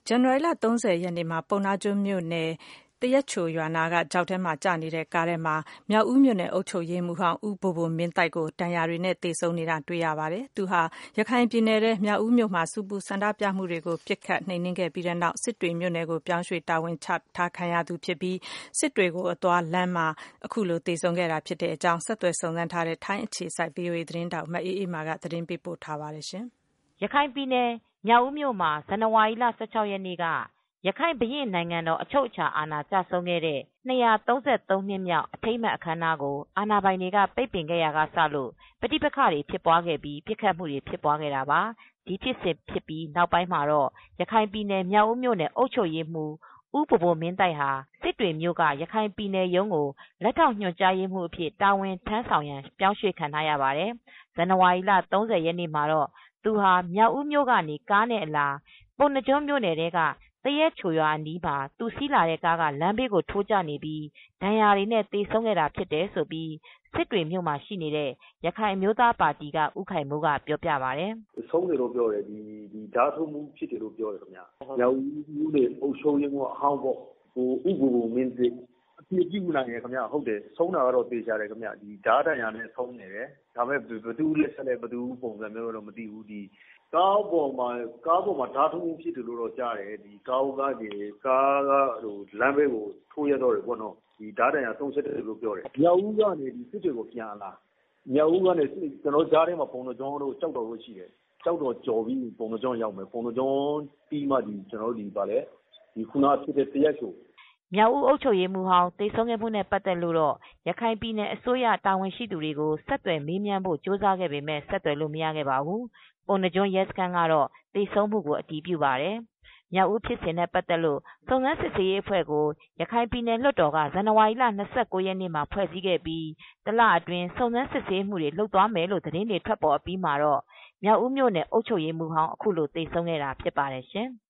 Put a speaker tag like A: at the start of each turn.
A: ဇန်နဝါရီလ 30 ရက်နေ့မှာ ပုဏ္ဏားကျွန်းမြို့နယ်သရက်ချိုရွာနားကချောက်ထဲမှာကျနေတဲ့ကားထဲမှာမြောက်ဦးမြို့နယ်အုပ်ချုပ်ရေးမှူးဟောင်းဦးဘိုဘိုမင်းသိုက်ကိုဒဏ်ရာတွေနဲ့သေဆုံးနေတာတွေ့ရပါတယ်။ သူဟာရခိုင်ပြည်နယ်ထဲမြောက်ဦးမြို့မှာဆူပူဆန္ဒပြမှုတွေကိုပစ်ခတ်နှိမ်နင်းခဲ့ပြီးတဲ့နောက်စစ်တွေမြို့နယ်ကိုပြောင်းရွှေ့တာဝန်ချထားခံရသူဖြစ်ပြီးစစ်တွေကိုအသွားလမ်းမှာအခုလိုသေဆုံးခဲ့တာဖြစ်တဲ့အကြောင်းဆက်သွယ်စုံစမ်းထားတဲ့ထိုင်းအခြေစိုက် VOA သတင်းထောက်မအေးအေးမာကသတင်းပေးပို့ထားပါတယ်။
B: ရခိုင်ပြည်နယ်မြောက်ဦးမြို့မှာဇန်နဝါရီလ 16 ရက်နေ့ကရခိုင်ဘုရင့်နိုင်ငံတော်အချုပ်အခြာအာဏာကျဆုံးခဲ့တဲ့233နှစ်မြောက်အထိမ်းအမှတ်အခမ်းအနားကိုအာဏာပိုင်တွေကပိတ်ပင်ခဲ့ရာကစလို့ပဋိပက္ခတွေဖြစ်ပွားခဲ့ပြီးပစ်ခတ်မှုတွေဖြစ်ပွားခဲ့တာပါ။ ဒီဖြစ်စဉ်ဖြစ်ပြီးနောက်ပိုင်းမှာတော့ရခိုင်ပြည်နယ်မြောက်ဦးမြို့နယ်အုပ်ချုပ်ရေးမှူးဦးဘိုဘိုမင်းသိုက်ဟာစစ်တွေမြို့ကရခိုင်ပြည်နယ်ရုံးကိုလက်ထောက်ညွှန်ကြားရေးမှူးအဖြစ်တာဝန်ထမ်းဆောင်ရန်ပြောင်းရွှေ့ခံထားရပါတယ်။ ဇန်နဝါရီလ 30 ရက်နေ့မှာတော့သူဟာမြောက်ဦးမြို့ကနေကားနဲ့အလာပုဏ္ဏားကျွန်းမြို့နယ်ထဲကသရက်ချိုရွာအနီးမှာသူစီးလာတဲ့ကားကလမ်းဘေးကိုထိုးကျနေပြီးဒဏ်ရာတွေနဲ့သေဆုံးခဲ့တာဖြစ်တယ်လို့စစ်တွေမြို့မှာရှိနေတဲ့ရခိုင်အမျိုးသားပါတီကဦးခိုင်မိုးကပြောပြပါတယ်
C: ။ “ဆုံးတယ်လို့ပြောတယ်။ဓါးထိုးမှုဖြစ်တယ်လို့ပြောတယ်ခင်ဗျ။မြောက်ဦးမြို့နယ်အုပ်ချုပ်ရေးမှူးဟောင်းပေါ့ဦးဘိုဘိုမင်းသိန်းအတည်ပြုနိုင်တယ်ခင်ဗျ။ဟုတ်တယ်ဆုံးတာကတော့သေချာတယ်ခင်ဗျ။ဓါးဒဏ်ရာနဲ့ဆုံးတယ်။ဒါပေမဲ့ဘယ်သူ့လက်ချက်လဲဘယ်သူ့ပုံစံလဲတော့မသိဘူး။ကားပေါ်မှာဓါးထိုးမှုဖြစ်တယ်လို့တော့ကြားတယ်။ကားကလမ်းဘေးကိုထိုးရက်တော့တယ်ပေါ့နော်။ဓါးဒဏ်ရာဆုံးတယ်လို့ပြောတယ်။မြောက်ဦးကနေစစ်တွေကိုပြန်အလာမြောက်ဦးကနေကျနော်တို့ကြားထဲမှာပုဏ္ဏားကျွန်းတို့ကျောက်တော်တို့ရှိတယ်။ကျောက်တော်ကျော်ပြီးပုဏ္ဏားကျွန်းရောက်မယ်။ပုဏ္ဏားကျွန်းပြီးမှကျနော်တို့ခုနဖြစ်တဲ့သရက်ချို
B: မြောက်ဦးအုပ်ချုပ်ရေးမှူးဟောင်းသေဆုံးခဲ့မှုနဲ့ပတ်သက်လို့တော့ရခိုင်ပြည်နယ်အစိုးရတာဝန်ရှိသူတွေကိုဆက်သွယ်မေးမြန်းဖို့ကြိုးစားခဲ့ပေမဲ့ဆက်သွယ်လို့မရခဲ့ပါဘူး။ ပုဏ္ဏားကျွန်းရဲစခန်းကတော့သေဆုံးမှုကိုအတည်ပြုပါတယ်။ မြောက်ဦးဖြစ်စဉ်နဲ့ပတ်သက်လို့စုံစမ်းစစ်ဆေးရေးအဖွဲ့ကိုရခိုင်ပြည်နယ်လွှတ်တော်ကဇန်နဝါရီလ 29 ရက်နေ့မှာဖွဲ့စည်းခဲ့ပြီးတလအတွင်းစုံစမ်းစစ်ဆေးမှုတွေလုပ်သွားမယ်လို့သတင်းတွေထွက်ပေါ်အပြီးမှာတော့မြောက်ဦးမြို့နယ်အုပ်ချုပ်ရေးမှူးဟောင်းအခုလိုသေဆုံးခဲ့တာဖြစ်ပါတယ်ရှင်။